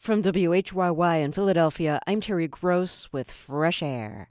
From WHYY in Philadelphia, I'm Terry Gross with Fresh Air.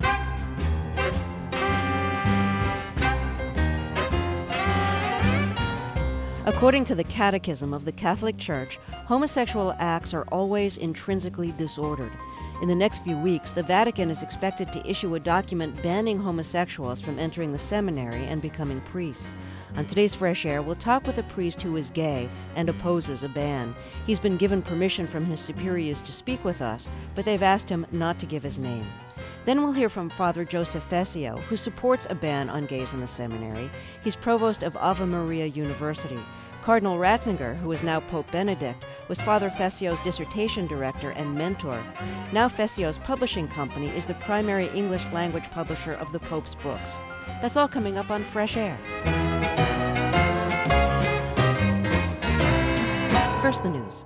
According to the Catechism of the Catholic Church, homosexual acts are always intrinsically disordered. In the next few weeks, the Vatican is expected to issue a document banning homosexuals from entering the seminary and becoming priests. On today's Fresh Air, we'll talk with a priest who is gay and opposes a ban. He's been given permission from his superiors to speak with us, but they've asked him not to give his name. Then we'll hear from Father Joseph Fessio, who supports a ban on gays in the seminary. He's provost of Ave Maria University. Cardinal Ratzinger, who is now Pope Benedict, was Father Fessio's dissertation director and mentor. Now Fessio's publishing company is the primary English language publisher of the Pope's books. That's all coming up on Fresh Air. First, the news.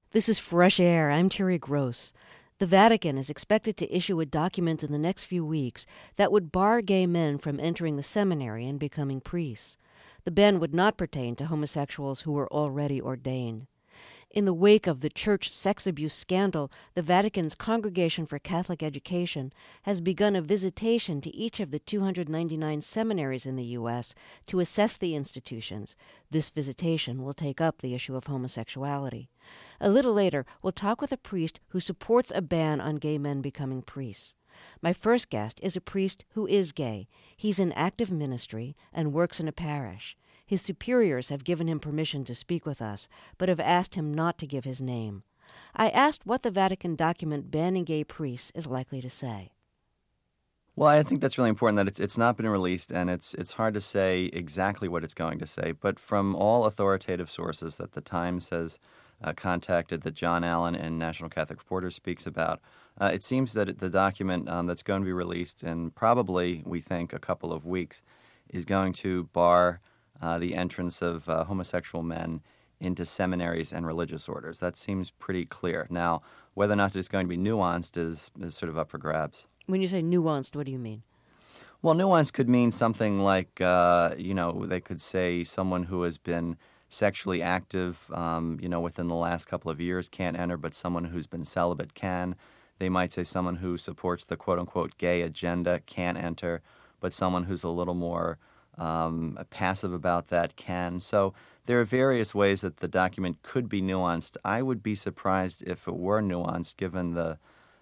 This is Fresh Air. I'm Terry Gross. The Vatican is expected to issue a document in the next few weeks that would bar gay men from entering the seminary and becoming priests. The ban would not pertain to homosexuals who were already ordained. In the wake of the church sex abuse scandal, the Vatican's Congregation for Catholic Education has begun a visitation to each of the 299 seminaries in the U.S. to assess the institutions. This visitation will take up the issue of homosexuality. A little later, we'll talk with a priest who supports a ban on gay men becoming priests. My first guest is a priest who is gay. He's in active ministry and works in a parish. His superiors have given him permission to speak with us, but have asked him not to give his name. I asked what the Vatican document banning gay priests is likely to say. Well, I think that's really important that it's not been released, and it's hard to say exactly what it's going to say. But from all authoritative sources that the Times has contacted, that John Allen and National Catholic Reporter speaks about, it seems that the document that's going to be released in probably, we think, a couple of weeks is going to bar the entrance of homosexual men into seminaries and religious orders. That seems pretty clear. Now, whether or not it's going to be nuanced is sort of up for grabs. When you say nuanced, what do you mean? Well, nuance could mean something like, they could say someone who has been sexually active, within the last couple of years can't enter, but someone who's been celibate can. They might say someone who supports the quote-unquote gay agenda can't enter, but someone who's a little more passive about that can. So there are various ways that the document could be nuanced. I would be surprised if it were nuanced, given the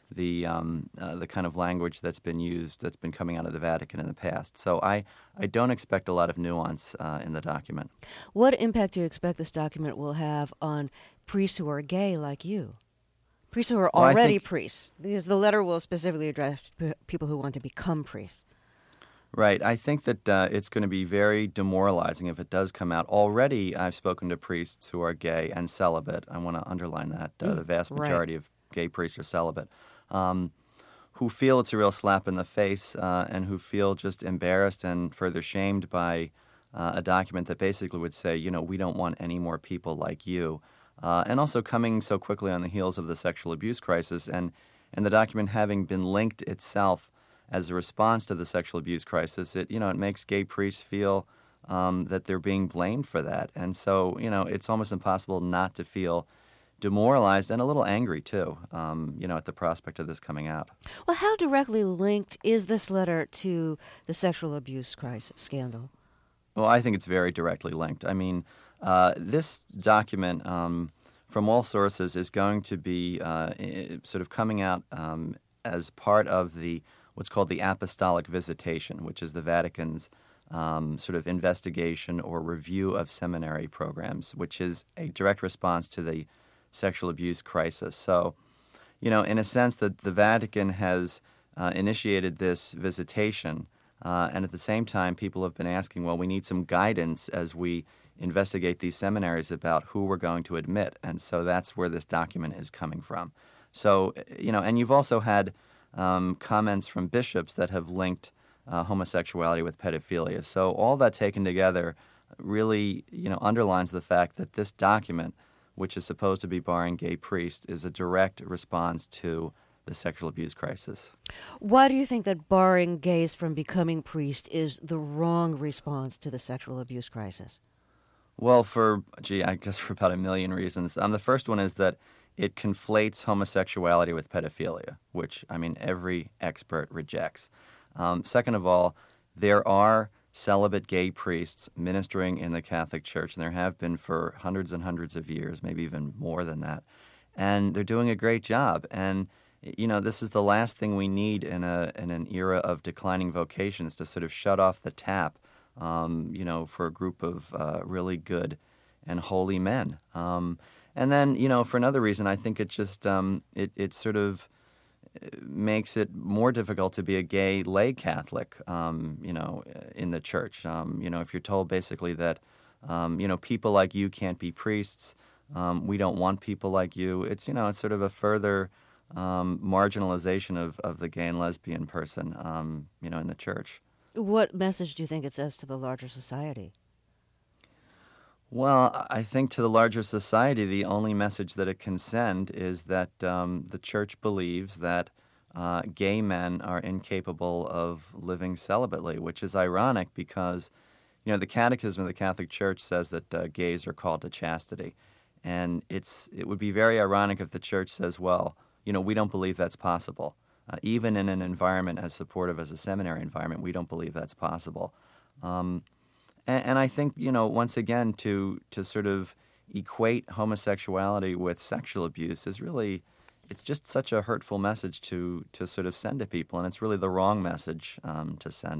kind of language that's been used, that's been coming out of the Vatican in the past. So I don't expect a lot of nuance in the document. What impact do you expect this document will have on priests who are gay like you? Priests who are already priests, because the letter will specifically address people who want to become priests. Right. I think that it's going to be very demoralizing if it does come out. Already, I've spoken to priests who are gay and celibate. I want to underline that. The vast majority of gay priests are celibate, who feel it's a real slap in the face and who feel just embarrassed and further shamed by a document that basically would say, we don't want any more people like you. And also coming so quickly on the heels of the sexual abuse crisis and the document having been linked itself as a response to the sexual abuse crisis, it makes gay priests feel that they're being blamed for that. And so, it's almost impossible not to feel demoralized and a little angry, too, at the prospect of this coming out. Well, how directly linked is this letter to the sexual abuse crisis scandal? Well, I think it's very directly linked. I mean, this document, from all sources, is going to be sort of coming out as part of what's called the Apostolic Visitation, which is the Vatican's sort of investigation or review of seminary programs, which is a direct response to the sexual abuse crisis. So, in a sense that the Vatican has initiated this visitation, and at the same time people have been asking, well, we need some guidance as we investigate these seminaries about who we're going to admit. And so that's where this document is coming from. So, and you've also had comments from bishops that have linked homosexuality with pedophilia. So all that taken together really, underlines the fact that this document, which is supposed to be barring gay priests, is a direct response to the sexual abuse crisis. Why do you think that barring gays from becoming priests is the wrong response to the sexual abuse crisis? Well, I guess for about a million reasons. The first one is that it conflates homosexuality with pedophilia, which, every expert rejects. Second of all, there are celibate gay priests ministering in the Catholic Church, and there have been for hundreds and hundreds of years, maybe even more than that. And they're doing a great job. And, this is the last thing we need in an era of declining vocations, to sort of shut off the tap, for a group of really good and holy men. And then, for another reason, I think it just it sort of makes it more difficult to be a gay lay Catholic, in the church. If you're told basically that, people like you can't be priests, we don't want people like you, it's sort of a further marginalization of the gay and lesbian person, in the church. What message do you think it says to the larger society? Well, I think to the larger society, the only message that it can send is that the church believes that gay men are incapable of living celibately, which is ironic because, the Catechism of the Catholic Church says that gays are called to chastity. And it would be very ironic if the church says, well, we don't believe that's possible. Even in an environment as supportive as a seminary environment, we don't believe that's possible. And I think, once again, to sort of equate homosexuality with sexual abuse is really, it's just such a hurtful message to sort of send to people, and it's really the wrong message to send.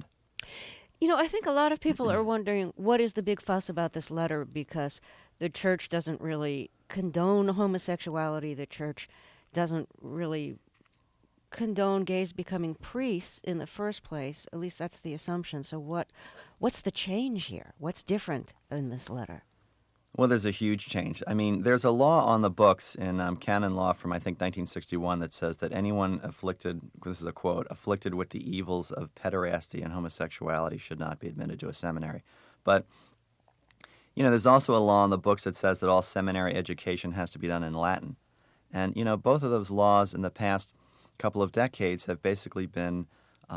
I think a lot of people are wondering what is the big fuss about this letter, because the church doesn't really condone homosexuality. The church doesn't really condone gays becoming priests in the first place. At least that's the assumption. So what's the change here? What's different in this letter? Well, there's a huge change. I mean, there's a law on the books in canon law from, I think, 1961 that says that anyone afflicted, this is a quote, afflicted with the evils of pederasty and homosexuality should not be admitted to a seminary. But, there's also a law on the books that says that all seminary education has to be done in Latin. And, both of those laws in the past couple of decades have basically been,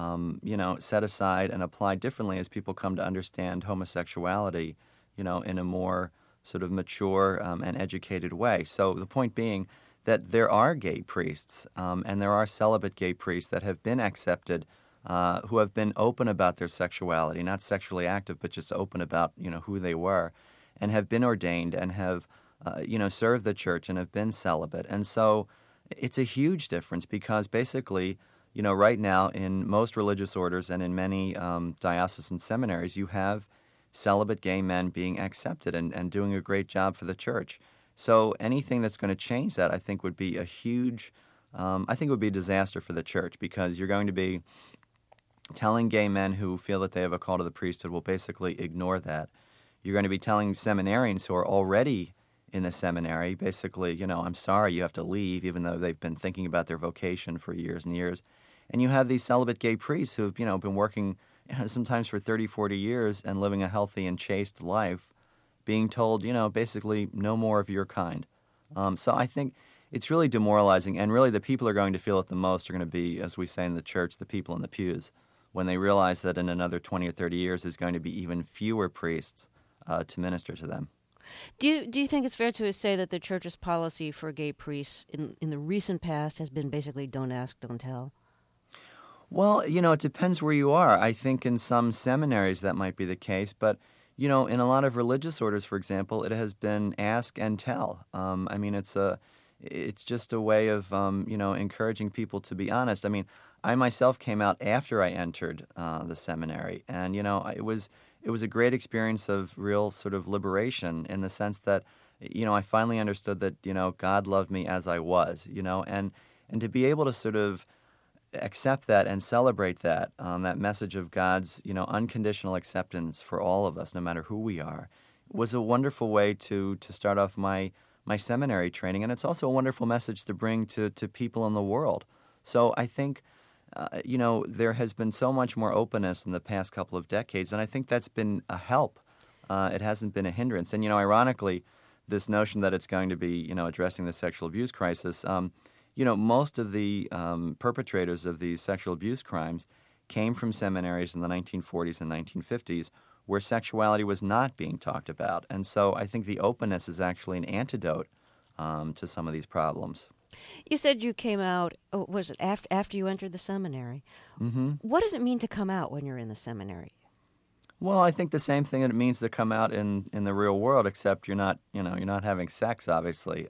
set aside and applied differently as people come to understand homosexuality, in a more sort of mature and educated way. So the point being that there are gay priests and there are celibate gay priests that have been accepted, who have been open about their sexuality, not sexually active, but just open about, who they were, and have been ordained and have, served the church and have been celibate. And so it's a huge difference because basically, right now in most religious orders and in many diocesan seminaries, you have celibate gay men being accepted and doing a great job for the church. So anything that's going to change that, I think, would be a huge, I think it would be a disaster for the church because you're going to be telling gay men who feel that they have a call to the priesthood will basically ignore that. You're going to be telling seminarians who are already in the seminary, basically, I'm sorry, you have to leave, even though they've been thinking about their vocation for years and years. And you have these celibate gay priests who've, been working sometimes for 30, 40 years and living a healthy and chaste life, being told, basically no more of your kind. So I think it's really demoralizing, and really the people who are going to feel it the most are going to be, as we say in the church, the people in the pews, when they realize that in another 20 or 30 years there's going to be even fewer priests to minister to them. Do you think it's fair to say that the church's policy for gay priests in the recent past has been basically don't ask, don't tell? Well, it depends where you are. I think in some seminaries that might be the case, but, in a lot of religious orders, for example, it has been ask and tell. I mean, it's just a way of, encouraging people to be honest. I mean, I myself came out after I entered the seminary, and, it was a great experience of real sort of liberation in the sense that, I finally understood that, God loved me as I was, and to be able to sort of accept that and celebrate that, that message of God's, unconditional acceptance for all of us, no matter who we are, was a wonderful way to start off my seminary training. And it's also a wonderful message to bring to people in the world. So I think, there has been so much more openness in the past couple of decades, and I think that's been a help. It hasn't been a hindrance. And, ironically, this notion that it's going to be, addressing the sexual abuse crisis, most of the perpetrators of these sexual abuse crimes came from seminaries in the 1940s and 1950s where sexuality was not being talked about. And so I think the openness is actually an antidote to some of these problems. You said you came out, was it after you entered the seminary? Mm-hmm. What does it mean to come out when you're in the seminary? Well, I think the same thing that it means to come out in the real world, except you're not having sex, obviously.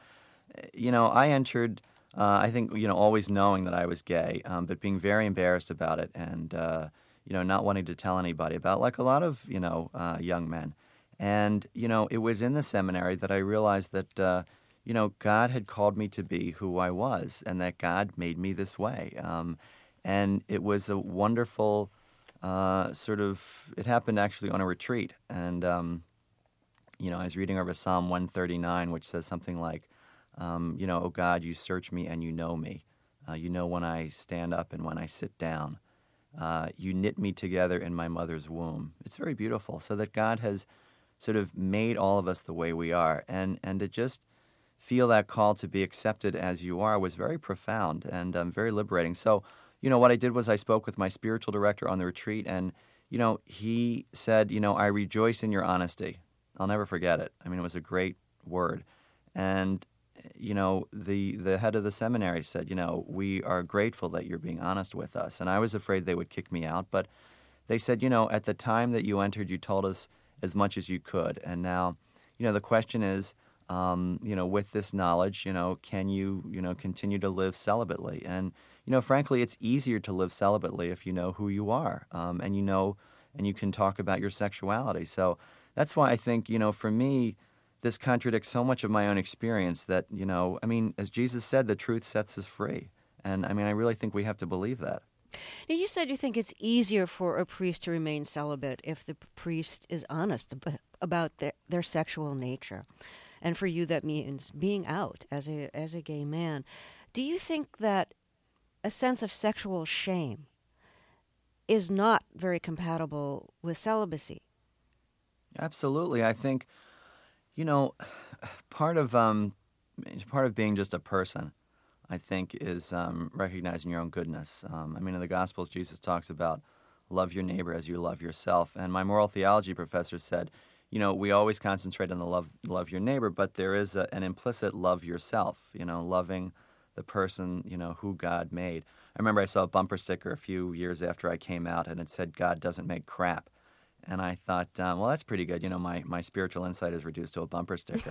I entered, I think, always knowing that I was gay, but being very embarrassed about it and, not wanting to tell anybody about it, like a lot of, young men. And, it was in the seminary that I realized that, God had called me to be who I was and that God made me this way. And it was a wonderful it happened actually on a retreat. And, I was reading over Psalm 139, which says something like, oh God, you search me and you know me. You know when I stand up and when I sit down. You knit me together in my mother's womb. It's very beautiful. So that God has sort of made all of us the way we are. And to just feel that call to be accepted as you are was very profound and very liberating. So, what I did was I spoke with my spiritual director on the retreat, and, he said, I rejoice in your honesty. I'll never forget it. I mean, it was a great word. And, the head of the seminary said, we are grateful that you're being honest with us. And I was afraid they would kick me out, but they said, at the time that you entered, you told us as much as you could. And now, the question is, with this knowledge, can you, continue to live celibately? And, frankly, it's easier to live celibately if you know who you are, and you can talk about your sexuality. So that's why I think, for me, this contradicts so much of my own experience that, as Jesus said, the truth sets us free. And, I really think we have to believe that. Now, you said you think it's easier for a priest to remain celibate if the priest is honest about their sexual nature. And for you, that means being out as a gay man. Do you think that a sense of sexual shame is not very compatible with celibacy? Absolutely. I think, part of being just a person, I think, is recognizing your own goodness. In the Gospels, Jesus talks about love your neighbor as you love yourself. And my moral theology professor said, we always concentrate on the love your neighbor, but there is an implicit love yourself, loving the person, who God made. I remember I saw a bumper sticker a few years after I came out, and it said, God doesn't make crap. And I thought, well, that's pretty good. My spiritual insight is reduced to a bumper sticker.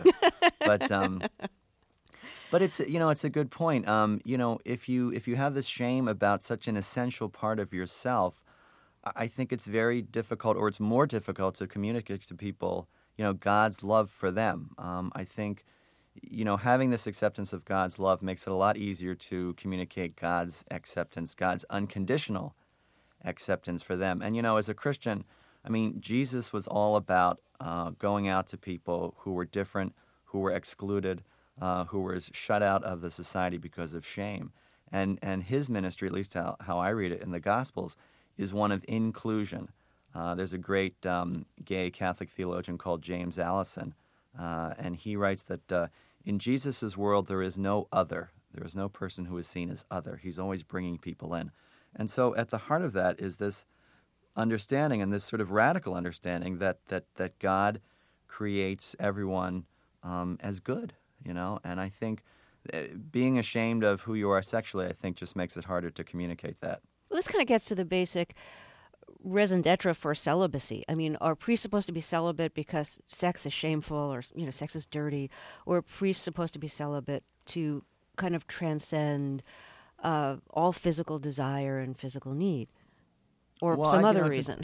But it's, it's a good point. If you have this shame about such an essential part of yourself, I think it's very difficult, or it's more difficult to communicate to people, God's love for them. I think, having this acceptance of God's love makes it a lot easier to communicate God's acceptance, God's unconditional acceptance for them. And, as a Christian, Jesus was all about going out to people who were different, who were excluded, who were shut out of the society because of shame. And his ministry, at least how I read it in the Gospels, is one of inclusion. There's a great gay Catholic theologian called James Allison, and he writes that in Jesus' world there is no other. There is no person who is seen as other. He's always bringing people in. And so at the heart of that is this understanding, and this sort of radical understanding that God creates everyone as good, And I think being ashamed of who you are sexually, I think, just makes it harder to communicate that. Well, this kind of gets to the basic raison d'etre for celibacy. Are priests supposed to be celibate because sex is shameful, or sex is dirty, or are priests supposed to be celibate to kind of transcend all physical desire and physical need, or some other reason?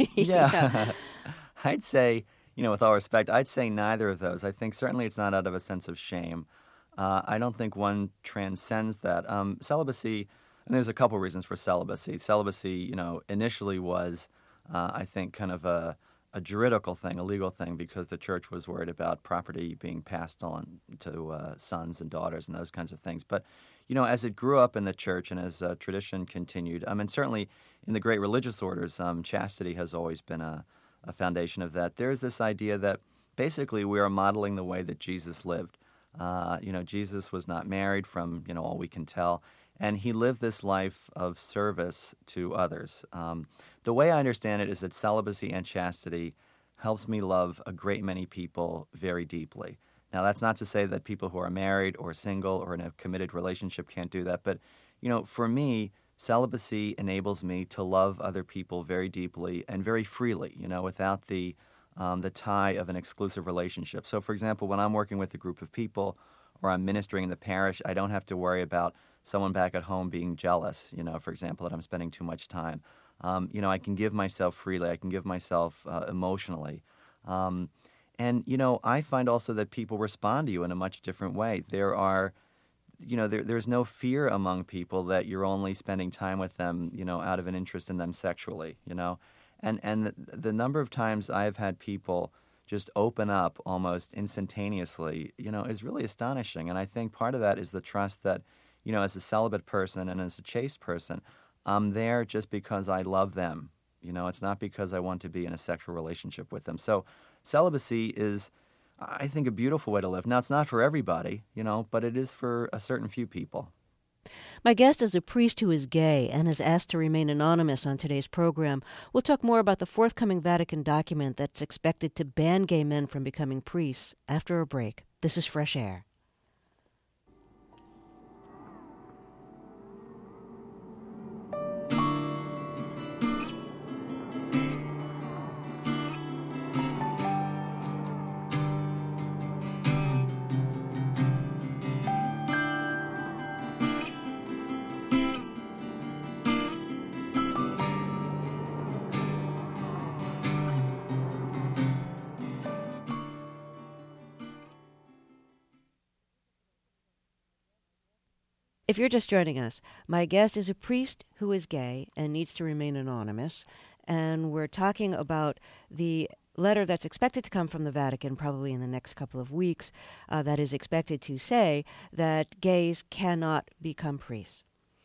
Yeah. I'd say, with all respect, I'd say neither of those. I think certainly it's not out of a sense of shame. I don't think one transcends that. Celibacy, and there's a couple reasons for celibacy. Celibacy, initially was, I think, kind of a juridical thing, a legal thing, because the church was worried about property being passed on to sons and daughters and those kinds of things. But, as it grew up in the church and as tradition continued, and certainly in the great religious orders, chastity has always been a foundation of that. There's this idea that basically we are modeling the way that Jesus lived. Jesus was not married from, all we can tell, and he lived this life of service to others. The way I understand it is that celibacy and chastity helps me love a great many people very deeply. Now, that's not to say that people who are married or single or in a committed relationship can't do that, but, for me, celibacy enables me to love other people very deeply and very freely, without the tie of an exclusive relationship. So, for example, when I'm working with a group of people or I'm ministering in the parish, I don't have to worry about someone back at home being jealous, for example, that I'm spending too much time. I can give myself freely. I can give myself emotionally. And I find also that people respond to you in a much different way. There's no fear among people that you're only spending time with them, out of an interest in them sexually, And the number of times I've had people just open up almost instantaneously, is really astonishing. And I think part of that is the trust that, as a celibate person and as a chaste person, I'm there just because I love them. It's not because I want to be in a sexual relationship with them. So celibacy is, I think, a beautiful way to live. Now, it's not for everybody, but it is for a certain few people. My guest is a priest who is gay and has asked to remain anonymous on today's program. We'll talk more about the forthcoming Vatican document that's expected to ban gay men from becoming priests after a break. This is Fresh Air. If you're just joining us, my guest is a priest who is gay and needs to remain anonymous, and we're talking about the letter that's expected to come from the Vatican probably in the next couple of weeks that is expected to say that gays cannot become priests.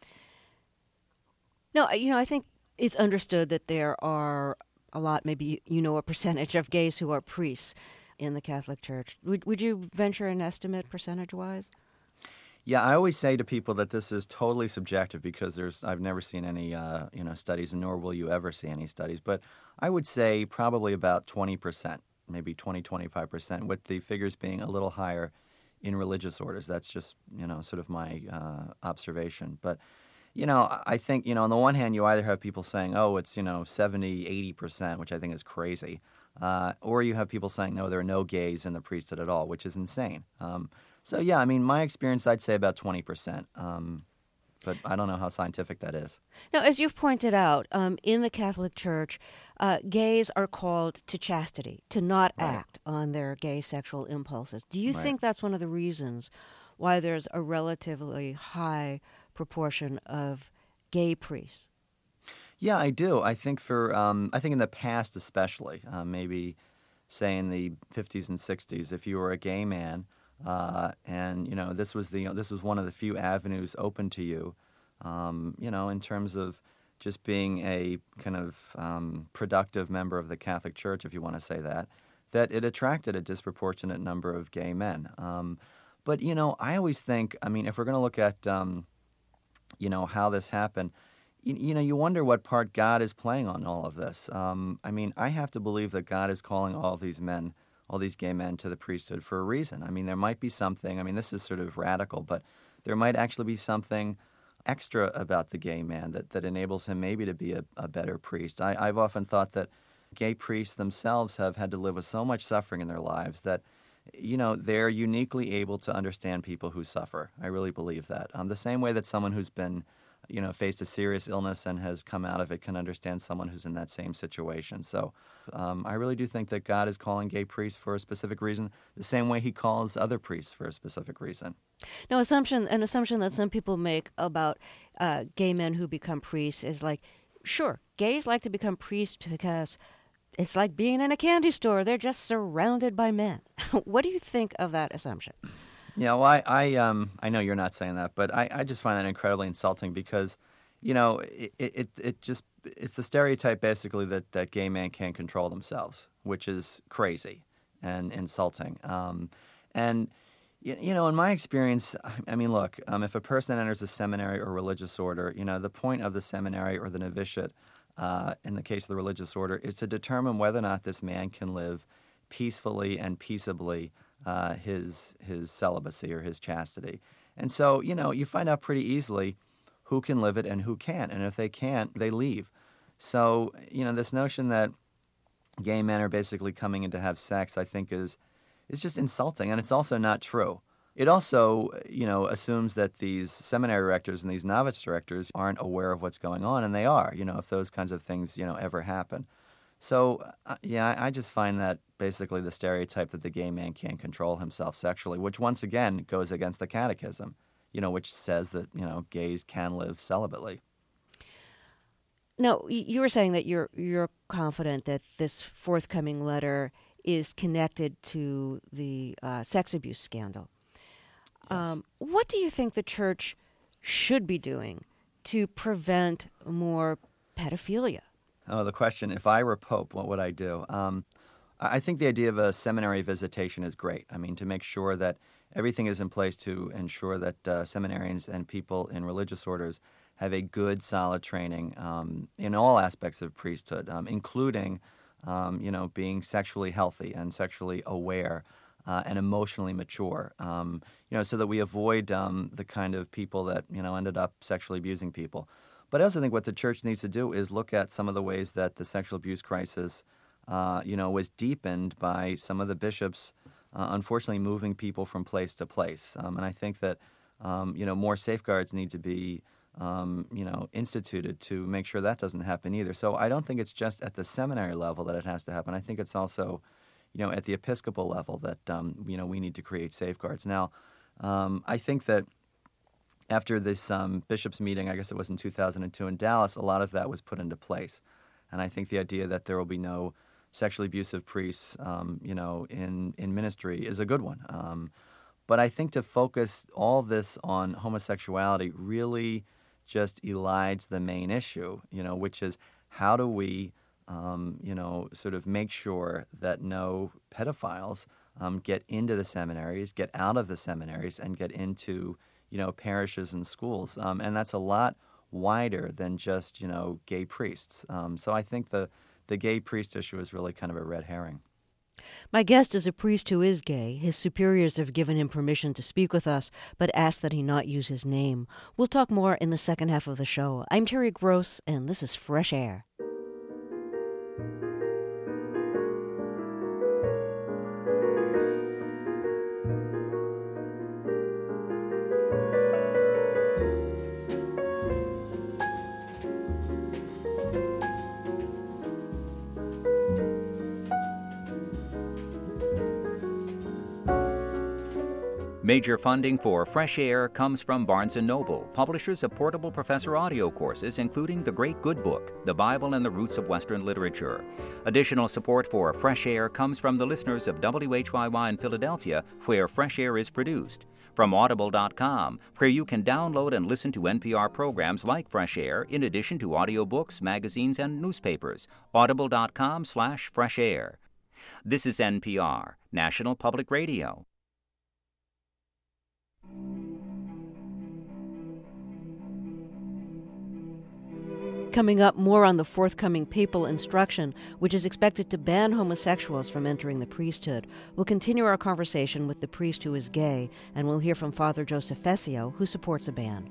No, I think it's understood that there are a lot, maybe a percentage of gays who are priests in the Catholic Church. Would you venture an estimate percentage-wise? Yeah, I always say to people that this is totally subjective because I've never seen any studies, and nor will you ever see any studies. But I would say probably about 20%, maybe 20-25%, with the figures being a little higher in religious orders. That's just sort of my observation. But I think on the one hand, you either have people saying, oh, it's 70-80%, which I think is crazy, or you have people saying, no, there are no gays in the priesthood at all, which is insane. So, yeah, my experience, I'd say about 20%, but I don't know how scientific that is. Now, as you've pointed out, in the Catholic Church, gays are called to chastity, to not act on their gay sexual impulses. Do you think that's one of the reasons why there's a relatively high proportion of gay priests? Yeah, I do. I think I think in the past especially, maybe say in the 50s and 60s, if you were a gay man, and this was one of the few avenues open to you, in terms of just being a kind of productive member of the Catholic Church, if you want to say that it attracted a disproportionate number of gay men. But I always think, if we're going to look at how this happened, you wonder what part God is playing on all of this. I have to believe that God is calling all these gay men to the priesthood for a reason. There might be something, this is sort of radical, but there might actually be something extra about the gay man that enables him maybe to be a better priest. I've often thought that gay priests themselves have had to live with so much suffering in their lives that, they're uniquely able to understand people who suffer. I really believe that. The same way that someone who's been faced a serious illness and has come out of it can understand someone who's in that same situation. So I really do think that God is calling gay priests for a specific reason, the same way he calls other priests for a specific reason. Now, an assumption that some people make about gay men who become priests is like, sure, gays like to become priests because it's like being in a candy store. They're just surrounded by men. What do you think of that assumption? Yeah, well, I know you're not saying that, but I just find that incredibly insulting because, it's the stereotype basically that gay men can't control themselves, which is crazy and insulting. And in my experience, look, if a person enters a seminary or religious order, the point of the seminary or the novitiate, in the case of the religious order, is to determine whether or not this man can live peacefully and peaceably his celibacy or his chastity. And so, you find out pretty easily who can live it and who can't. And if they can't, they leave. So, this notion that gay men are basically coming in to have sex, I think is just insulting. And it's also not true. It also, assumes that these seminary directors and these novice directors aren't aware of what's going on, and they are, if those kinds of things, ever happen. So, I just find that basically the stereotype that the gay man can't control himself sexually, which once again goes against the Catechism, which says that, gays can live celibately. Now, you were saying that you're confident that this forthcoming letter is connected to the sex abuse scandal. Yes. What do you think the Church should be doing to prevent more pedophilia? Oh, the question, if I were Pope, what would I do? I think the idea of a seminary visitation is great. I mean, to make sure that everything is in place to ensure that seminarians and people in religious orders have a good, solid training in all aspects of priesthood, including, being sexually healthy and sexually aware and emotionally mature, so that we avoid the kind of people that, ended up sexually abusing people. But I also think what the church needs to do is look at some of the ways that the sexual abuse crisis, was deepened by some of the bishops, unfortunately, moving people from place to place. And I think that, more safeguards need to be, instituted to make sure that doesn't happen either. So I don't think it's just at the seminary level that it has to happen. I think it's also, at the Episcopal level that, we need to create safeguards. Now, I think that after this bishops' meeting, I guess it was in 2002 in Dallas, a lot of that was put into place. And I think the idea that there will be no sexually abusive priests, in ministry is a good one. But I think to focus all this on homosexuality really just elides the main issue, which is how do we, sort of make sure that no pedophiles get into the seminaries, get out of the seminaries, and get into, parishes and schools. And that's a lot wider than just, gay priests. So I think the gay priest issue is really kind of a red herring. My guest is a priest who is gay. His superiors have given him permission to speak with us, but asked that he not use his name. We'll talk more in the second half of the show. I'm Terry Gross, and this is Fresh Air. Major funding for Fresh Air comes from Barnes & Noble, publishers of portable professor audio courses, including The Great Good Book, The Bible and the Roots of Western Literature. Additional support for Fresh Air comes from the listeners of WHYY in Philadelphia, where Fresh Air is produced. From Audible.com, where you can download and listen to NPR programs like Fresh Air, in addition to audiobooks, magazines, and newspapers. Audible.com/Fresh Air. This is NPR, National Public Radio. Coming up, more on the forthcoming papal instruction, which is expected to ban homosexuals from entering the priesthood. We'll continue our conversation with the priest who is gay, and we'll hear from Father Joseph Fessio, who supports a ban.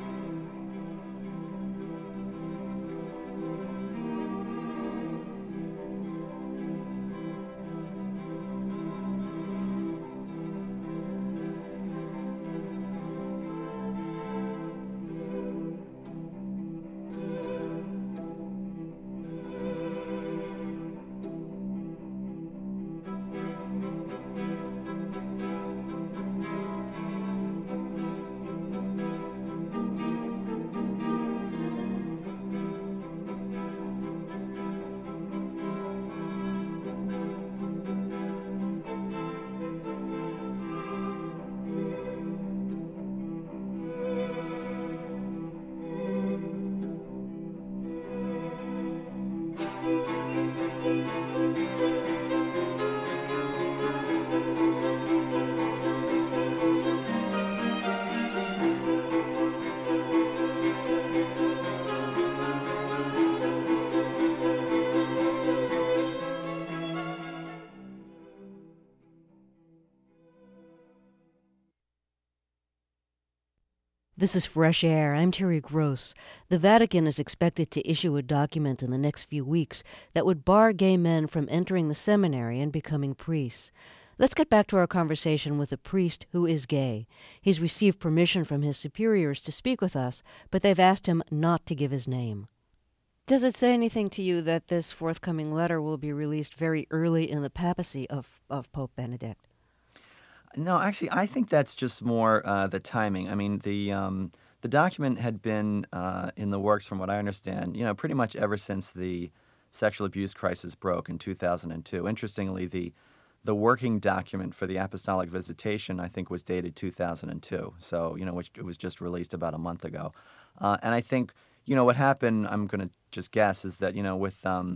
This is Fresh Air. I'm Terry Gross. The Vatican is expected to issue a document in the next few weeks that would bar gay men from entering the seminary and becoming priests. Let's get back to our conversation with a priest who is gay. He's received permission from his superiors to speak with us, but they've asked him not to give his name. Does it say anything to you that this forthcoming letter will be released very early in the papacy of Pope Benedict? No, actually, I think that's just more the timing. I mean, the document had been in the works, from what I understand, pretty much ever since the sexual abuse crisis broke in 2002. Interestingly, the working document for the apostolic visitation, I think, was dated 2002. So, which it was just released about a month ago. And I think, what happened, I'm going to just guess, is that, with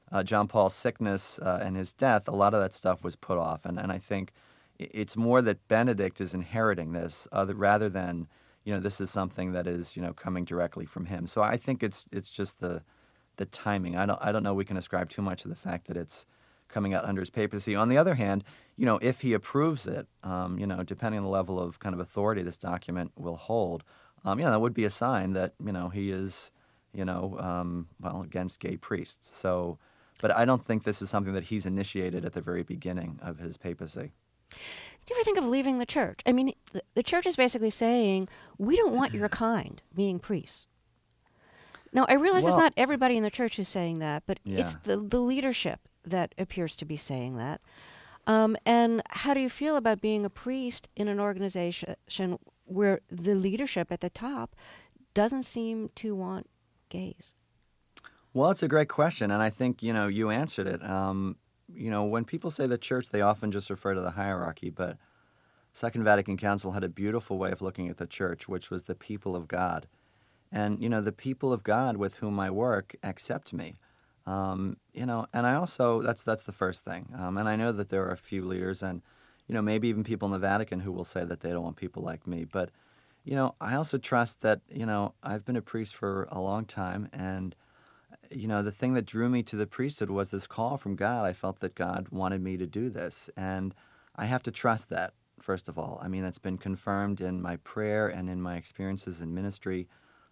John Paul's sickness and his death, a lot of that stuff was put off. And I think it's more that Benedict is inheriting this rather than, this is something that is, coming directly from him. So I think it's just the timing. I don't know we can ascribe too much to the fact that it's coming out under his papacy. On the other hand, if he approves it, depending on the level of kind of authority this document will hold, that would be a sign that, he is, against gay priests. So, but I don't think this is something that he's initiated at the very beginning of his papacy. Do you ever think of leaving the church? I mean, the church is basically saying, we don't want your kind being priests. Now, I realize it's not everybody in the church who's saying that, but it's the leadership that appears to be saying that. And how do you feel about being a priest in an organization where the leadership at the top doesn't seem to want gays? Well, it's a great question, and I think, you answered it. When people say the church, they often just refer to the hierarchy, but Second Vatican Council had a beautiful way of looking at the church, which was the people of God. And, the people of God with whom I work accept me. And I also, that's the first thing. And I know that there are a few leaders and, maybe even people in the Vatican who will say that they don't want people like me. But, I also trust that, I've been a priest for a long time. And, the thing that drew me to the priesthood was this call from God. I felt that God wanted me to do this. And I have to trust that, first of all. I mean, that's been confirmed in my prayer and in my experiences in ministry.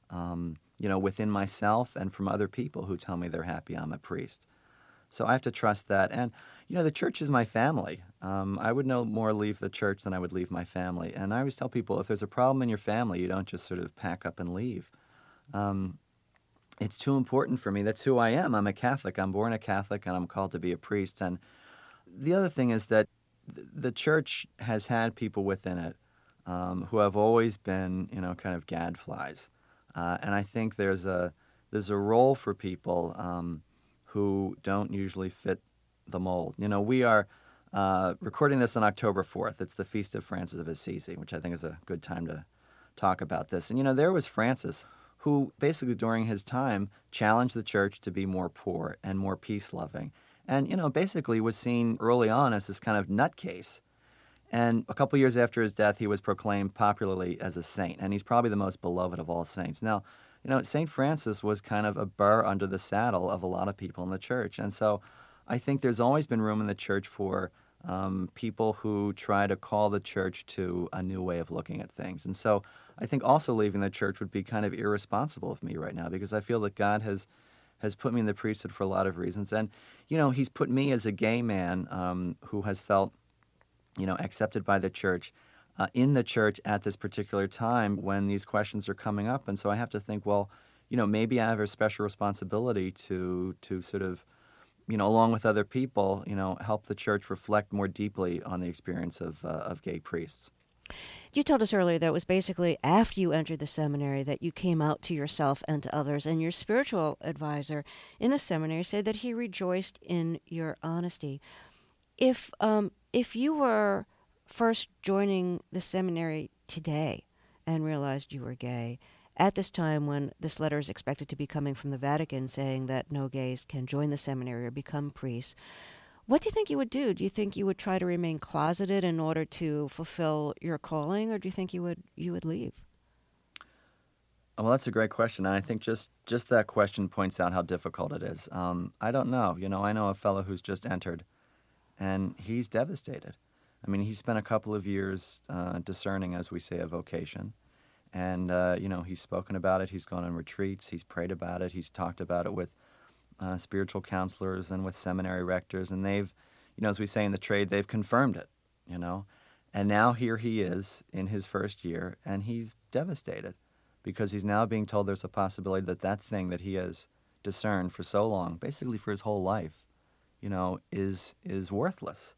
Within myself and from other people who tell me they're happy I'm a priest. So I have to trust that. And, the church is my family. I would no more leave the church than I would leave my family. And I always tell people, if there's a problem in your family, you don't just sort of pack up and leave. It's too important for me. That's who I am. I'm a Catholic. I'm born a Catholic, and I'm called to be a priest. And the other thing is that the church has had people within it who have always been, kind of gadflies. And I think there's a role for people who don't usually fit the mold. We are recording this on October 4th. It's the Feast of Francis of Assisi, which I think is a good time to talk about this. And, there was Francis, who basically during his time challenged the church to be more poor and more peace-loving. And, basically was seen early on as this kind of nutcase. And a couple years after his death, he was proclaimed popularly as a saint, and he's probably the most beloved of all saints. Now, St. Francis was kind of a burr under the saddle of a lot of people in the church. And so I think there's always been room in the church for people who try to call the church to a new way of looking at things. And so I think also leaving the church would be kind of irresponsible of me right now, because I feel that God has put me in the priesthood for a lot of reasons. And, he's put me as a gay man who has felt accepted by the church, in the church at this particular time when these questions are coming up. And so I have to think, well, maybe I have a special responsibility to sort of, along with other people, help the church reflect more deeply on the experience of gay priests. You told us earlier that it was basically after you entered the seminary that you came out to yourself and to others, and your spiritual advisor in the seminary said that he rejoiced in your honesty. If you were first joining the seminary today and realized you were gay, at this time when this letter is expected to be coming from the Vatican saying that no gays can join the seminary or become priests, what do you think you would do? Do you think you would try to remain closeted in order to fulfill your calling, or do you think you would leave? Well, that's a great question, and I think just that question points out how difficult it is. I don't know. I know a fellow who's just entered, and he's devastated. I mean, he spent a couple of years discerning, as we say, a vocation. And, he's spoken about it. He's gone on retreats. He's prayed about it. He's talked about it with spiritual counselors and with seminary rectors. And they've, as we say in the trade, they've confirmed it, And now here he is in his first year, and he's devastated because he's now being told there's a possibility that thing that he has discerned for so long, basically for his whole life, is worthless.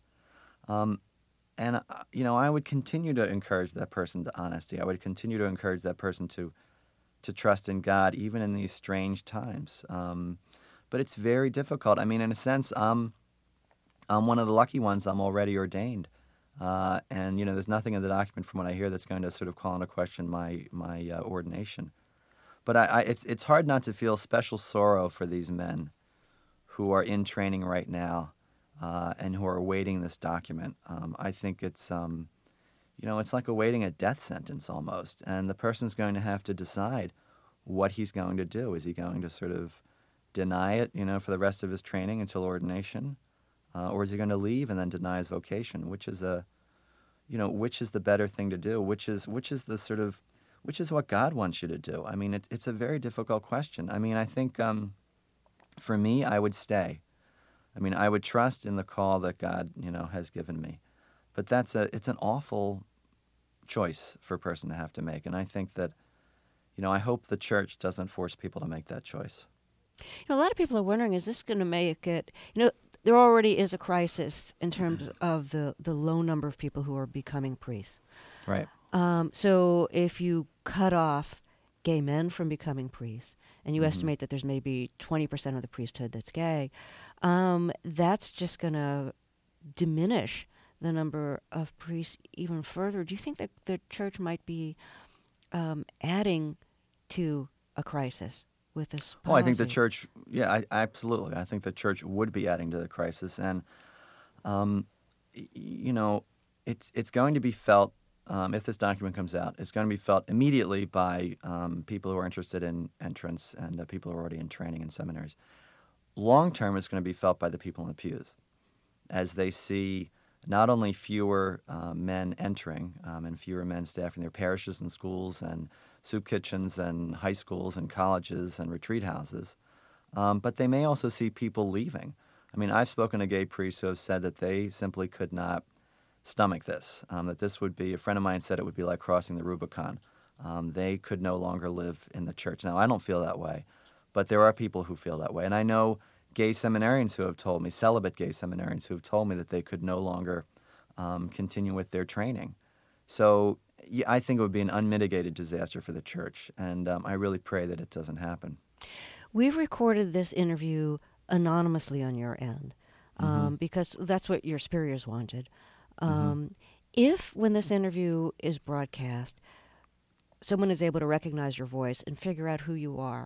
And, I would continue to encourage that person to honesty. I would continue to encourage that person to trust in God, even in these strange times. But it's very difficult. I mean, in a sense, I'm one of the lucky ones. I'm already ordained. And, there's nothing in the document from what I hear that's going to sort of call into question my ordination. But it's hard not to feel special sorrow for these men who are in training right now and who are awaiting this document. I think it's, it's like awaiting a death sentence almost. And the person's going to have to decide what he's going to do. Is he going to sort of deny it, for the rest of his training until ordination? Or is he going to leave and then deny his vocation? Which is the better thing to do? Which is what God wants you to do? I mean, it's a very difficult question. I mean, I think for me, I would stay. I mean, I would trust in the call that God, has given me. But it's an awful choice for a person to have to make. And I think that, I hope the church doesn't force people to make that choice. A lot of people are wondering, is this going to make it, there already is a crisis in terms of the low number of people who are becoming priests. Right. So if you cut off gay men from becoming priests, and you estimate that there's maybe 20% of the priesthood that's gay, that's just going to diminish the number of priests even further. Do you think that the church might be adding to a crisis with this policy? Well, I think the church, absolutely. I think the church would be adding to the crisis. And, it's going to be felt, if this document comes out, it's going to be felt immediately by people who are interested in entrance and people who are already in training in seminaries. Long term, it's going to be felt by the people in the pews as they see not only fewer men entering and fewer men staffing their parishes and schools and soup kitchens and high schools and colleges and retreat houses, but they may also see people leaving. I mean, I've spoken to gay priests who have said that they simply could not stomach this, that this would be, a friend of mine said it would be like crossing the Rubicon. They could no longer live in the church. Now, I don't feel that way, but there are people who feel that way. And I know gay seminarians who have told me, celibate gay seminarians who have told me that they could no longer continue with their training. So I think it would be an unmitigated disaster for the church, and I really pray that it doesn't happen. We've recorded this interview anonymously on your end because that's what your superiors wanted. If, when this interview is broadcast, someone is able to recognize your voice and figure out who you are,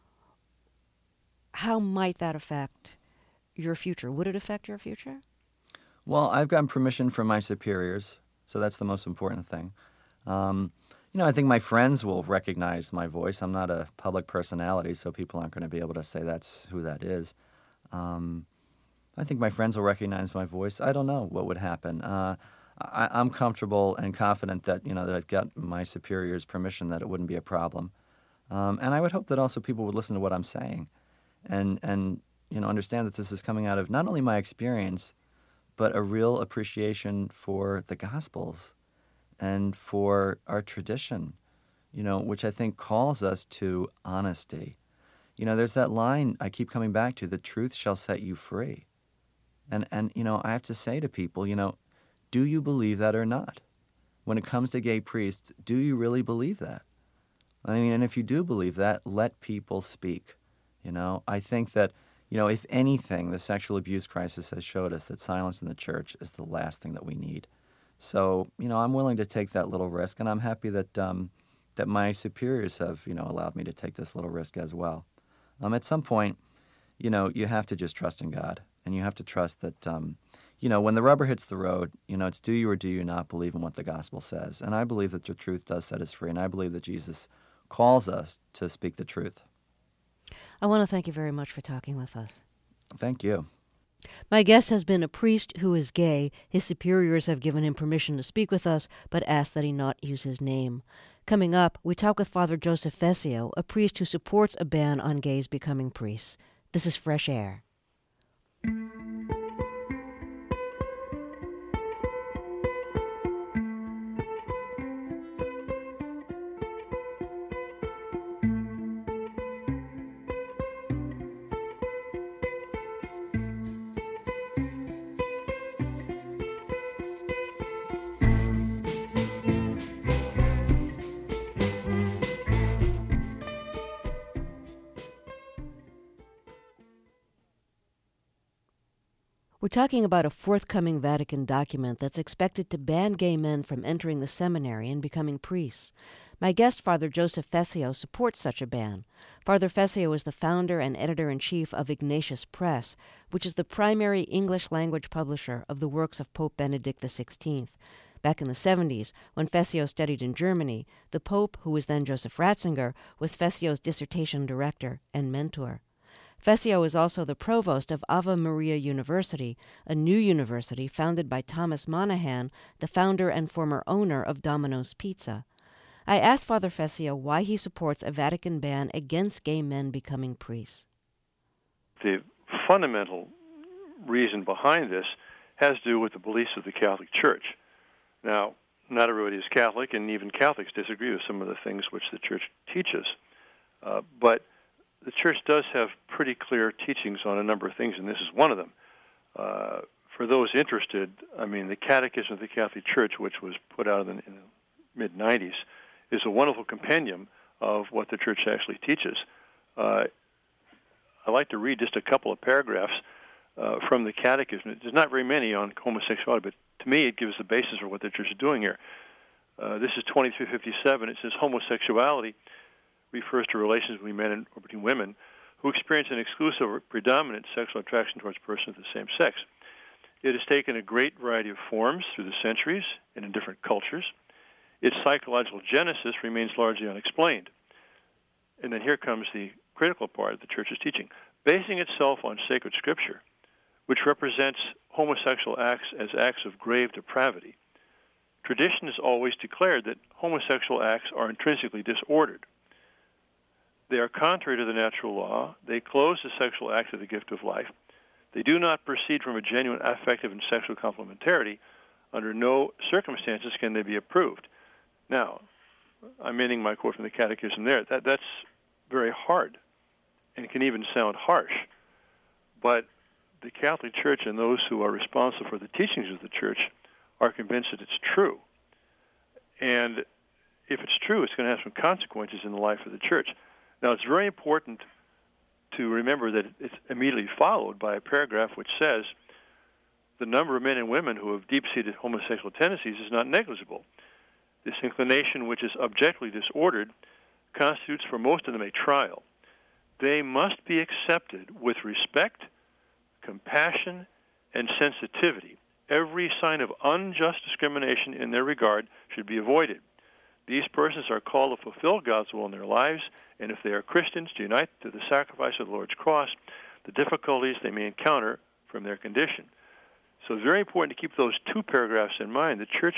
how might that affect your future? Would it affect your future? Well, I've gotten permission from my superiors, so that's the most important thing. I think my friends will recognize my voice. I'm not a public personality, so people aren't going to be able to say that's who that is. I think my friends will recognize my voice. I don't know what would happen. I'm comfortable and confident that, that I've got my superior's permission that it wouldn't be a problem. And I would hope that also people would listen to what I'm saying and understand that this is coming out of not only my experience, but a real appreciation for the Gospels and for our tradition, which I think calls us to honesty. There's that line I keep coming back to, the truth shall set you free. And I have to say to people, do you believe that or not? When it comes to gay priests, do you really believe that? I mean, and if you do believe that, let people speak. I think that, if anything, the sexual abuse crisis has showed us that silence in the church is the last thing that we need. So, I'm willing to take that little risk, and I'm happy that that my superiors have, allowed me to take this little risk as well. At some point, you have to just trust in God, and you have to trust that, when the rubber hits the road, it's do you or do you not believe in what the gospel says. And I believe that the truth does set us free, and I believe that Jesus calls us to speak the truth. I want to thank you very much for talking with us. Thank you. My guest has been a priest who is gay. His superiors have given him permission to speak with us, but asked that he not use his name. Coming up, we talk with Father Joseph Fessio, a priest who supports a ban on gays becoming priests. This is Fresh Air. We're talking about a forthcoming Vatican document that's expected to ban gay men from entering the seminary and becoming priests. My guest, Father Joseph Fessio, supports such a ban. Father Fessio is the founder and editor-in-chief of Ignatius Press, which is the primary English-language publisher of the works of Pope Benedict XVI. Back in the 70s, when Fessio studied in Germany, the Pope, who was then Joseph Ratzinger, was Fessio's dissertation director and mentor. Fessio is also the provost of Ave Maria University, a new university founded by Thomas Monahan, the founder and former owner of Domino's Pizza. I asked Father Fessio why he supports a Vatican ban against gay men becoming priests. The fundamental reason behind this has to do with the beliefs of the Catholic Church. Now, not everybody is Catholic, and even Catholics disagree with some of the things which the Church teaches. But the Church does have pretty clear teachings on a number of things, and this is one of them. For those interested, the Catechism of the Catholic Church, which was put out in the mid-90s, is a wonderful compendium of what the Church actually teaches. I'd like to read just a couple of paragraphs from the Catechism. There's not very many on homosexuality, but to me it gives the basis for what the Church is doing here. This is 2357. It says, homosexuality refers to relations between men or between women who experience an exclusive or predominant sexual attraction towards persons of the same sex. It has taken a great variety of forms through the centuries and in different cultures. Its psychological genesis remains largely unexplained. And then here comes the critical part of the Church's teaching. Basing itself on sacred scripture, which represents homosexual acts as acts of grave depravity, tradition has always declared that homosexual acts are intrinsically disordered. They are contrary to the natural law. They close the sexual act of the gift of life. They do not proceed from a genuine affective and sexual complementarity. Under no circumstances can they be approved. Now, I'm ending my quote from the Catechism there. That's very hard and can even sound harsh. But the Catholic Church and those who are responsible for the teachings of the Church are convinced that it's true. And if it's true, it's going to have some consequences in the life of the Church. Now, it's very important to remember that it's immediately followed by a paragraph which says the number of men and women who have deep-seated homosexual tendencies is not negligible. This inclination, which is objectively disordered, constitutes for most of them a trial. They must be accepted with respect, compassion, and sensitivity. Every sign of unjust discrimination in their regard should be avoided. These persons are called to fulfill God's will in their lives, and if they are Christians, to unite to the sacrifice of the Lord's cross the difficulties they may encounter from their condition. So it's very important to keep those two paragraphs in mind. The Church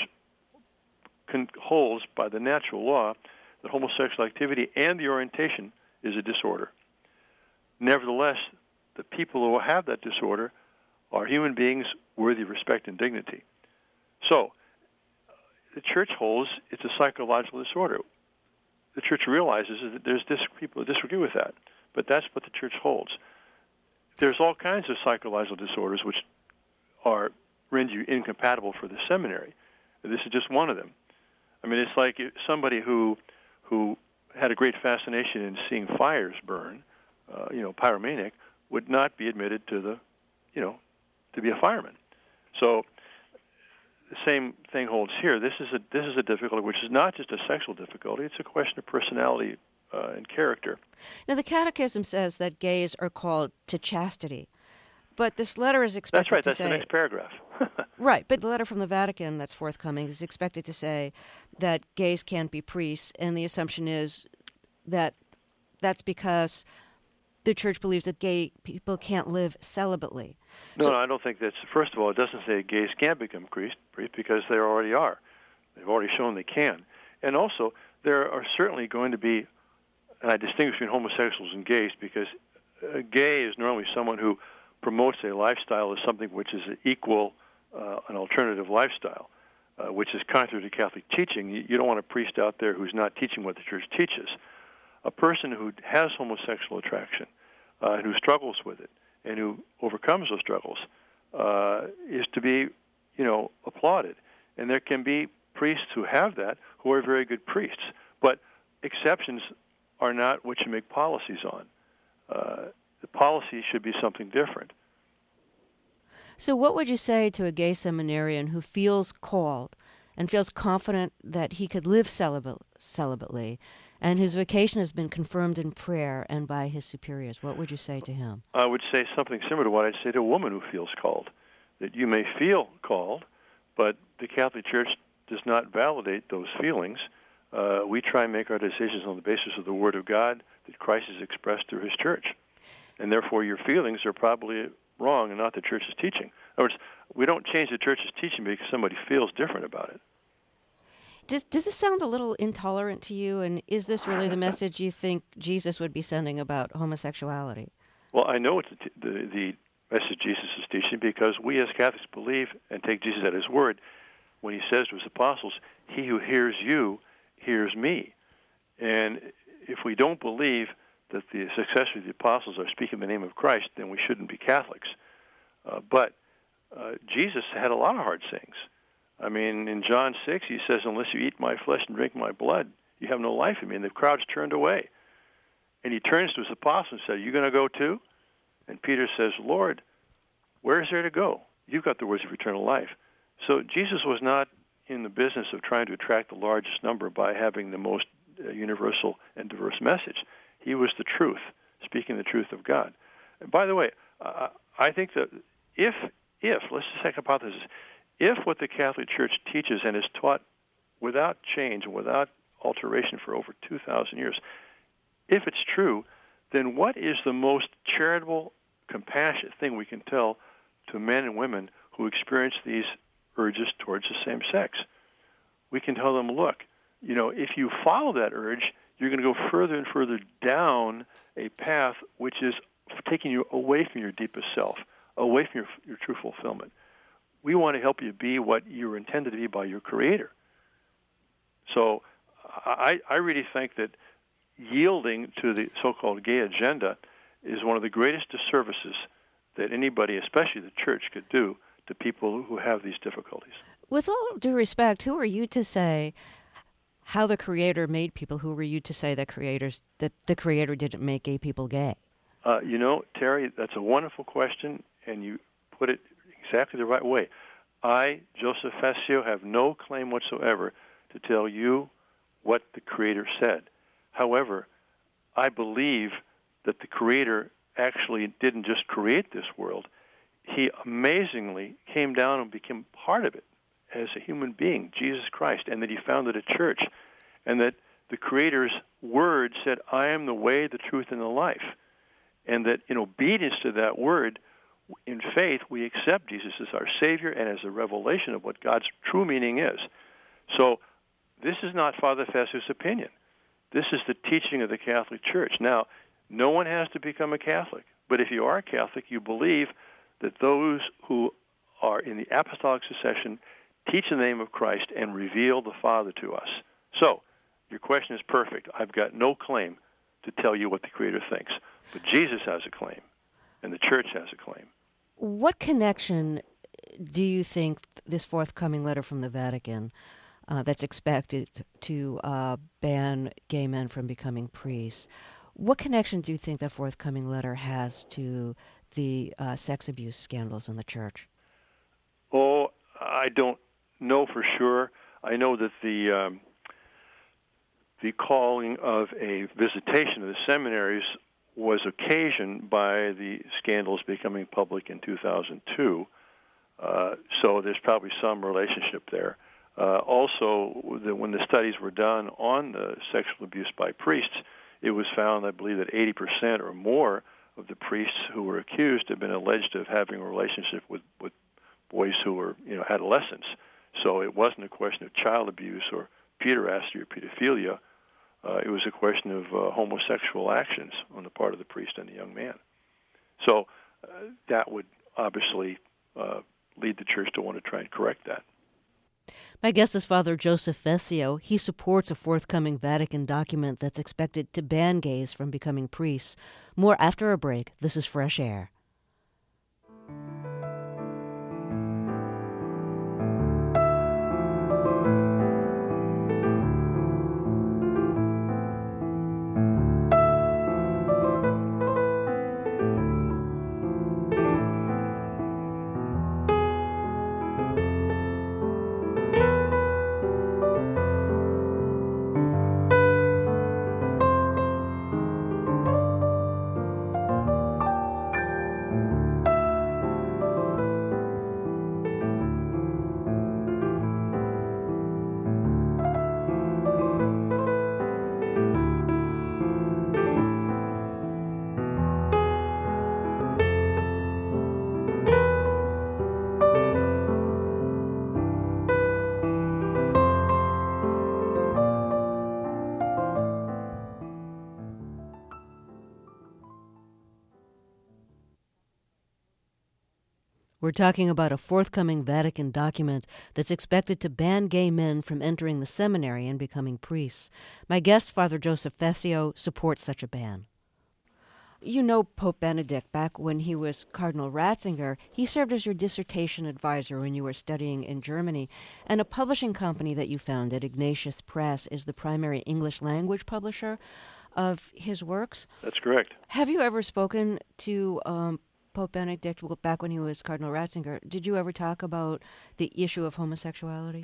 holds by the natural law that homosexual activity and the orientation is a disorder. Nevertheless, the people who have that disorder are human beings worthy of respect and dignity. So, the Church holds it's a psychological disorder. The Church realizes that there's people who disagree with that, but that's what the Church holds. There's all kinds of psychological disorders which render you incompatible for the seminary. This is just one of them. It's like somebody who had a great fascination in seeing fires burn, pyromaniac, would not be admitted to to be a fireman. So the same thing holds here. This is a difficulty which is not just a sexual difficulty. It's a question of personality and character. Now, the Catechism says that gays are called to chastity, but this letter is expected to say... That's right. That's the next paragraph. Right, but the letter from the Vatican that's forthcoming is expected to say that gays can't be priests, and the assumption is that that's because the Church believes that gay people can't live celibately. No, I don't think that's... First of all, it doesn't say gays can't become priests because they already are. They've already shown they can. And also, there are certainly going to be... And I distinguish between homosexuals and gays because a gay is normally someone who promotes a lifestyle as something which is an alternative lifestyle, which is contrary to Catholic teaching. You don't want a priest out there who's not teaching what the Church teaches. A person who has homosexual attraction and who struggles with it and who overcomes those struggles is to be, applauded. And there can be priests who have that who are very good priests. But exceptions are not what you make policies on. The policy should be something different. So what would you say to a gay seminarian who feels called and feels confident that he could live celibately, and whose vocation has been confirmed in prayer and by his superiors? What would you say to him? I would say something similar to what I'd say to a woman who feels called, that you may feel called, but the Catholic Church does not validate those feelings. We try and make our decisions on the basis of the Word of God that Christ has expressed through His Church. And therefore, your feelings are probably wrong and not the Church's teaching. In other words, we don't change the Church's teaching because somebody feels different about it. Does this sound a little intolerant to you? And is this really the message you think Jesus would be sending about homosexuality? Well, I know it's the message Jesus is teaching because we as Catholics believe and take Jesus at His word when He says to His apostles, "He who hears you hears me." And if we don't believe that the successors of the apostles are speaking in the name of Christ, then we shouldn't be Catholics. But Jesus had a lot of hard sayings. I mean, in John 6, He says, "Unless you eat my flesh and drink my blood, you have no life in me." And the crowds turned away. And He turns to His apostles and said, "Are you going to go too?" And Peter says, "Lord, where is there to go? You've got the words of eternal life." So Jesus was not in the business of trying to attract the largest number by having the most universal and diverse message. He was the truth, speaking the truth of God. And by the way, I think that if let's just take a hypothesis, if what the Catholic Church teaches and is taught without change and without alteration for over 2,000 years, if it's true, then what is the most charitable, compassionate thing we can tell to men and women who experience these urges towards the same sex? We can tell them, look, if you follow that urge, you're going to go further and further down a path which is taking you away from your deepest self, away from your true fulfillment. We want to help you be what you were intended to be by your Creator. So I really think that yielding to the so-called gay agenda is one of the greatest disservices that anybody, especially the Church, could do to people who have these difficulties. With all due respect, who are you to say how the Creator made people? Who were you to say that the Creator didn't make gay people gay? Terry, that's a wonderful question, and you put it exactly the right way. I, Joseph Fessio, have no claim whatsoever to tell you what the Creator said. However, I believe that the Creator actually didn't just create this world. He amazingly came down and became part of it as a human being, Jesus Christ, and that He founded a church, and that the Creator's word said, "I am the way, the truth, and the life." And that in obedience to that word, in faith, we accept Jesus as our Savior and as a revelation of what God's true meaning is. So this is not Father Fessio's opinion. This is the teaching of the Catholic Church. Now, no one has to become a Catholic, but if you are a Catholic, you believe that those who are in the apostolic succession teach in the name of Christ and reveal the Father to us. So, your question is perfect. I've got no claim to tell you what the Creator thinks, but Jesus has a claim, and the Church has a claim. What connection do you think this forthcoming letter from the Vatican that's expected to ban gay men from becoming priests, what connection do you think that forthcoming letter has to the sex abuse scandals in the Church? Oh, I don't know for sure. I know that the calling of a visitation of the seminaries was occasioned by the scandals becoming public in 2002. So there's probably some relationship there. Also, when the studies were done on the sexual abuse by priests, it was found, I believe, that 80% or more of the priests who were accused had been alleged of having a relationship with boys who were, adolescents. So it wasn't a question of child abuse or pederasty or pedophilia. It was a question of homosexual actions on the part of the priest and the young man. So that would obviously lead the Church to want to try and correct that. My guest is Father Joseph Fessio. He supports a forthcoming Vatican document that's expected to ban gays from becoming priests. More after a break. This is Fresh Air. We're talking about a forthcoming Vatican document that's expected to ban gay men from entering the seminary and becoming priests. My guest, Father Joseph Fessio, supports such a ban. You know Pope Benedict. Back when he was Cardinal Ratzinger, he served as your dissertation advisor when you were studying in Germany. And a publishing company that you founded, Ignatius Press, is the primary English language publisher of his works. That's correct. Have you ever spoken to Pope Benedict back when he was Cardinal Ratzinger? Did you ever talk about the issue of homosexuality?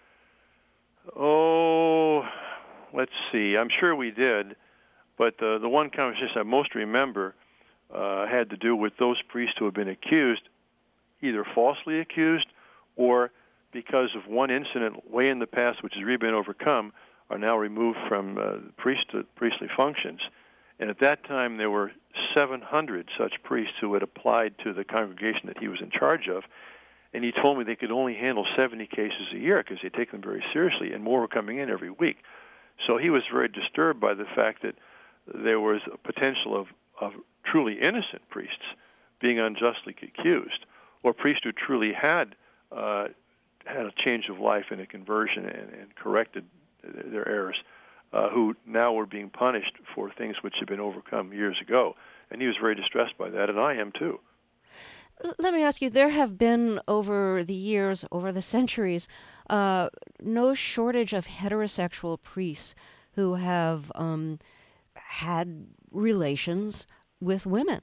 Oh, let's see. I'm sure we did. But the one conversation I most remember had to do with those priests who have been accused, either falsely accused or because of one incident way in the past, which has really been overcome, are now removed from priestly functions. And at that time, there were 700 such priests who had applied to the congregation that he was in charge of. And he told me they could only handle 70 cases a year because they take them very seriously, and more were coming in every week. So he was very disturbed by the fact that there was a potential of truly innocent priests being unjustly accused, or priests who truly had a change of life and a conversion and corrected their errors, who now were being punished for things which had been overcome years ago. And he was very distressed by that, and I am too. Let me ask you, there have been over the years, over the centuries, no shortage of heterosexual priests who have had relations with women.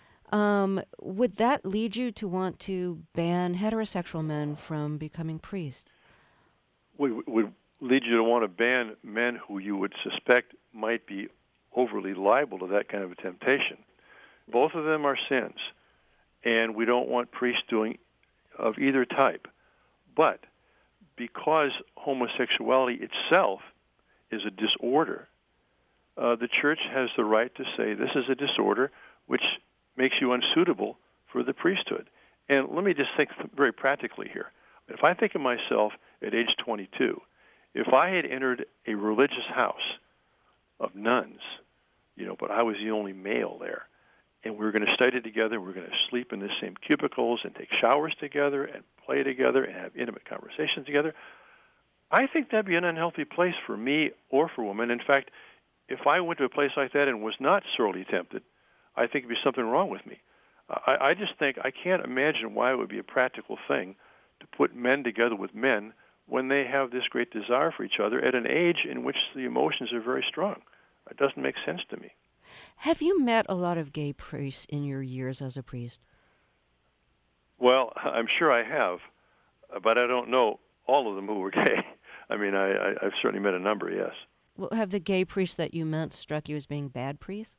Would that lead you to want to ban heterosexual men from becoming priests? Would lead you to want to ban men who you would suspect might be overly liable to that kind of a temptation. Both of them are sins, and we don't want priests doing of either type. But because homosexuality itself is a disorder, the Church has the right to say this is a disorder which makes you unsuitable for the priesthood. And let me just think very practically here. If I think of myself at age 22, if I had entered a religious house of nuns, but I was the only male there, and we were going to study together, we were going to sleep in the same cubicles and take showers together and play together and have intimate conversations together, I think that'd be an unhealthy place for me or for women. In fact, if I went to a place like that and was not sorely tempted, I think there'd be something wrong with me. I just think I can't imagine why it would be a practical thing to put men together with men when they have this great desire for each other at an age in which the emotions are very strong. It doesn't make sense to me. Have you met a lot of gay priests in your years as a priest? Well, I'm sure I have, but I don't know all of them who were gay. I mean, I've certainly met a number, yes. Well, have the gay priests that you met struck you as being bad priests?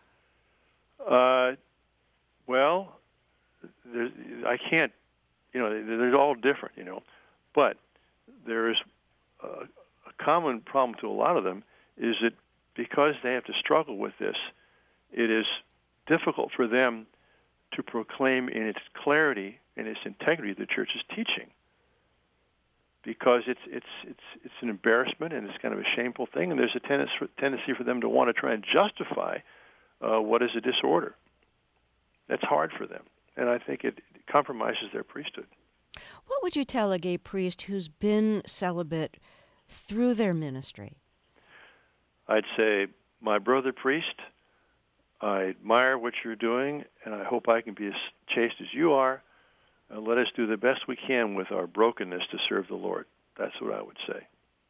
Well, I can't, they're all different, But there is a common problem to a lot of them is that because they have to struggle with this, it is difficult for them to proclaim in its clarity and its integrity the Church's teaching, because it's an embarrassment and it's kind of a shameful thing, and there's a tendency for them to want to try and justify what is a disorder. That's hard for them, and I think it compromises their priesthood. What would you tell a gay priest who's been celibate through their ministry? I'd say, my brother priest, I admire what you're doing, and I hope I can be as chaste as you are. Let us do the best we can with our brokenness to serve the Lord. That's what I would say.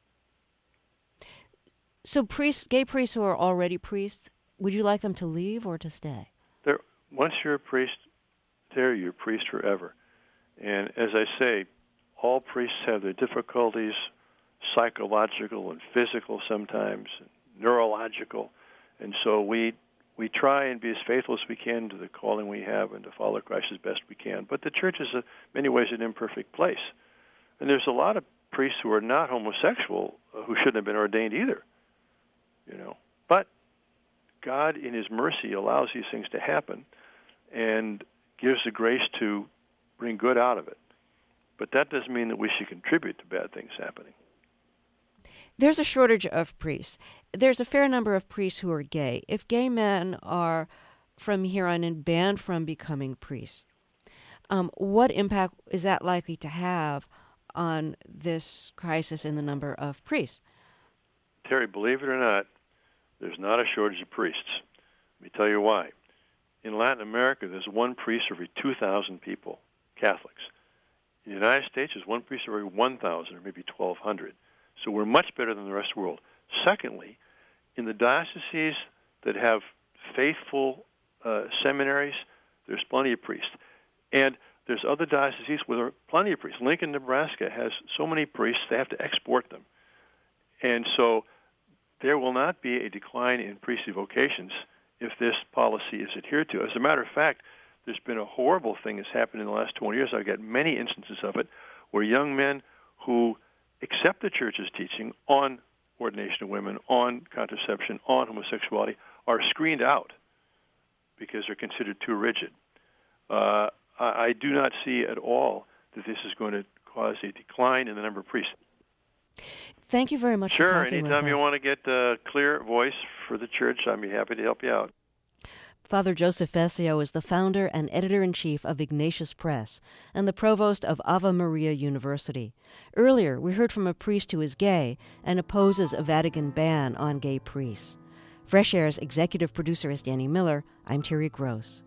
So gay priests who are already priests, would you like them to leave or to stay? Once you're a priest, you're a priest forever. And as I say, all priests have their difficulties, psychological and physical sometimes, neurological. And so we try and be as faithful as we can to the calling we have and to follow Christ as best we can. But the Church is, in many ways, an imperfect place. And there's a lot of priests who are not homosexual who shouldn't have been ordained either. But God, in His mercy, allows these things to happen and gives the grace to bring good out of it. But that doesn't mean that we should contribute to bad things happening. There's a shortage of priests. There's a fair number of priests who are gay. If gay men are, from here on in, banned from becoming priests, What impact is that likely to have on this crisis in the number of priests? Terry, believe it or not, there's not a shortage of priests. Let me tell you why. In Latin America, there's one priest every 2,000 people, Catholics. In the United States, there's one priest every 1,000 or maybe 1,200. So we're much better than the rest of the world. Secondly, in the dioceses that have faithful seminaries, there's plenty of priests. And there's other dioceses where there are plenty of priests. Lincoln, Nebraska has so many priests, they have to export them. And so there will not be a decline in priestly vocations if this policy is adhered to. As a matter of fact, there's been a horrible thing that's happened in the last 20 years. I've got many instances of it where young men who accept the church's teaching on ordination of women, on contraception, on homosexuality, are screened out because they're considered too rigid. I do not see at all that this is going to cause a decline in the number of priests. Thank you very much for talking with us. Sure, anytime you want to get a clear voice for the church, I'd be happy to help you out. Father Joseph Fessio is the founder and editor-in-chief of Ignatius Press and the provost of Ave Maria University. Earlier, we heard from a priest who is gay and opposes a Vatican ban on gay priests. Fresh Air's executive producer is Danny Miller. I'm Terry Gross.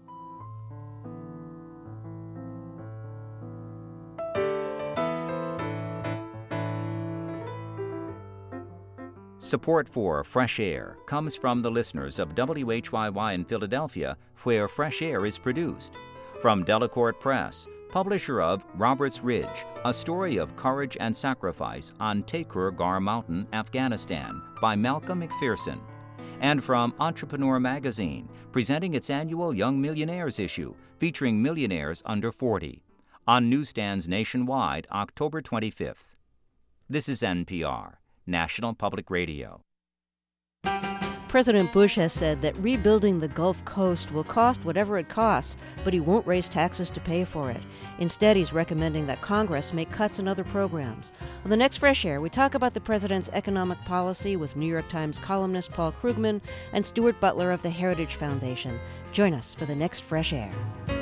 Support for Fresh Air comes from the listeners of WHYY in Philadelphia, where Fresh Air is produced. From Delacorte Press, publisher of Robert's Ridge, a story of courage and sacrifice on Takur Ghar Mountain, Afghanistan, by Malcolm McPherson. And from Entrepreneur Magazine, presenting its annual Young Millionaires issue, featuring millionaires under 40. On newsstands nationwide, October 25th. This is NPR. National Public Radio. President Bush has said that rebuilding the Gulf Coast will cost whatever it costs, but he won't raise taxes to pay for it. Instead, he's recommending that Congress make cuts in other programs. On the next Fresh Air, we talk about the president's economic policy with New York Times columnist Paul Krugman and Stuart Butler of the Heritage Foundation. Join us for the next Fresh Air.